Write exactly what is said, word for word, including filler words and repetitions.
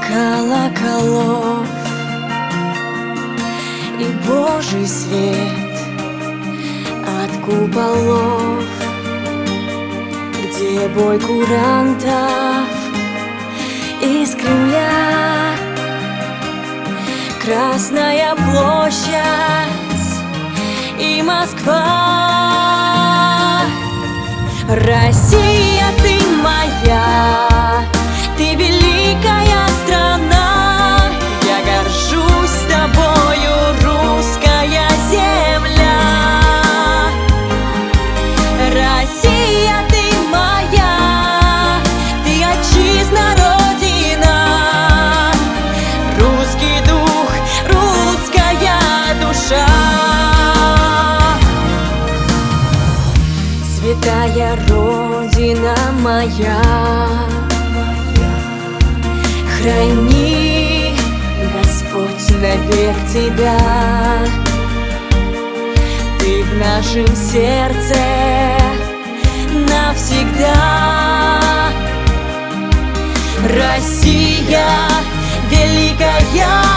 колоколов и Божий свет от куполов, где бой курантов из Кремля, Красная площадь и Москва. Россия, ты моя, ты великая страна, я горжусь тобою, русская земля. Россия, ты моя, ты отчизна, родина, русский дух, русская душа. Святая родина моя, храни, Господь, навек тебя. Ты в нашем сердце навсегда. Россия великая